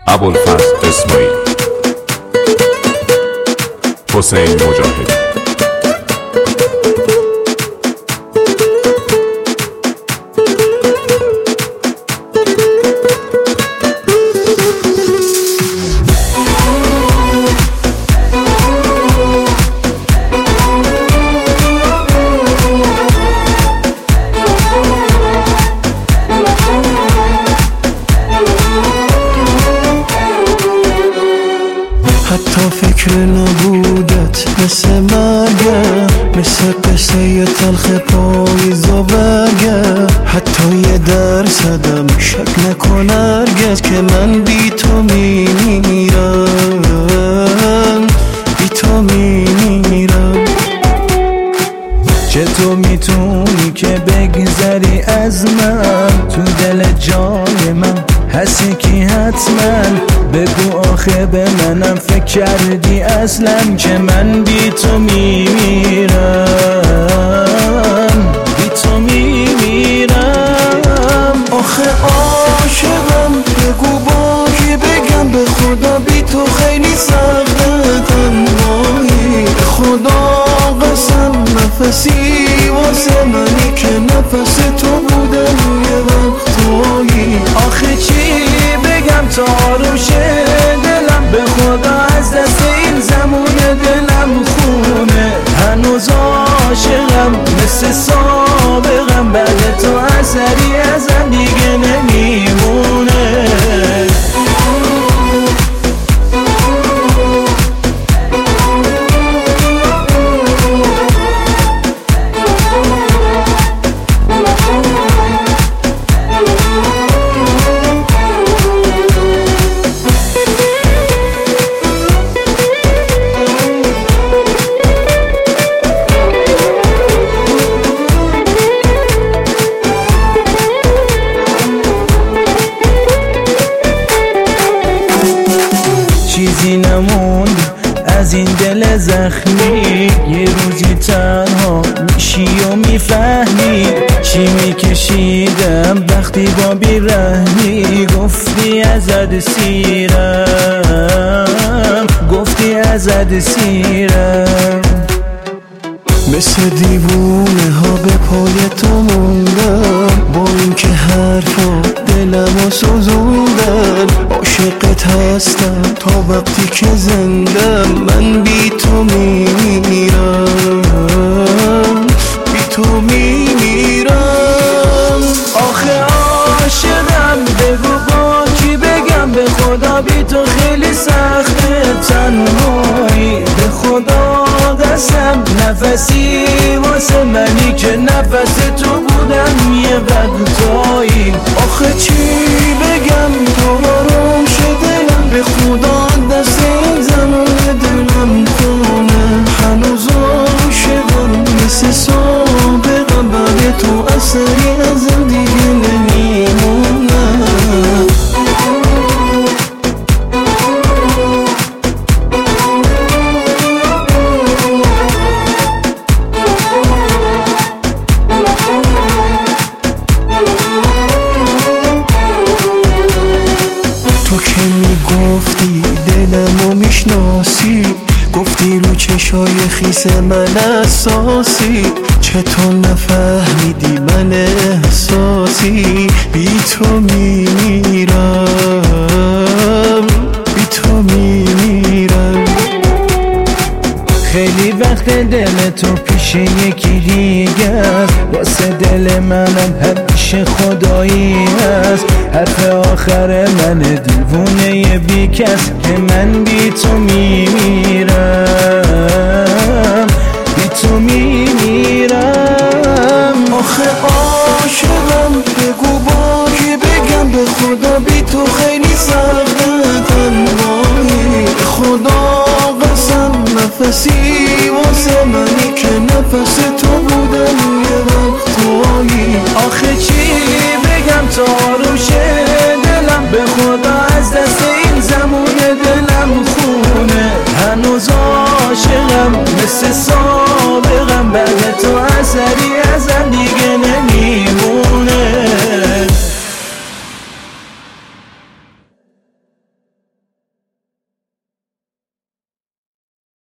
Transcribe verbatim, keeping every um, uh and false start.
ابوالفضل اسماعیل، حسین مجاهد. حتی فکر نبودت مثل مرگه، مثل قصه تلخ پاییز و برگه. حتی یه درصدم شک نکن هرگز که من بی تو میمیرم، بی تو میمیرم. چطور میتونی که بگذری از من؟ تو دل جای من هستی کی حتما؟ بگو آخه به منم فکر کردی اصلا که من بی تو میمیرم، بی تو میمیرم. آخه عاشقم، بگو با کی بگم به خدا بی تو خیلی سخته تنهایی. به خدا قسم نفسی واسه منی که نفس تو بوده یه وقتایی. آخه چی بگم تا آروم شه دلم؟ به خدا از دست این زمون دلم خونه. هنوز عاشقم مثل سابقم، بعد تو اثری ازم دیگه نمیمونه. چیزی نموند از این دل زخمی، یه روزی تنها میشی و میفهمی چی میکشیدم وقتی با بیرحمی. گفتی ازت سیرم، گفتی ازت سیرم. مثل دیوونه ها به پای تو موندم، با اینکه حرفا دلمو سوزوندن. عاشقت هستم تا وقتی که زندم، من بی تو میمیرم، بی تو میمیرم. آخه عاشقم، بگو با کی بگم به خدا بی تو خیلی سخته تنهایی. به خدا قسم نفسی واسه منی که نفس تو بودم یه وقتایی. آخه چی بگم تو آروم شه دلم؟ به خدا دست این زمان دلم خونه. هنوز عاشقم مثل سابقم، بعد تو اثری ازم دیگه نمیمونه. تو که میگفتی دلمو میشناسی، گفتی رو چشای خیس من اساسی. چطور نفهمیدی من احساسی؟ بی تو میمیرم، بی تو میمیرم. خیلی وقت دل تو پیش یکی دیگه است، واسه دل منم همیشه خدایی هست. حرف آخر من دیوونه بی کس که من بی تو میمیرم، بی تو میمیرم. آخه عاشقم، بگو با کی بگم به خدا بی تو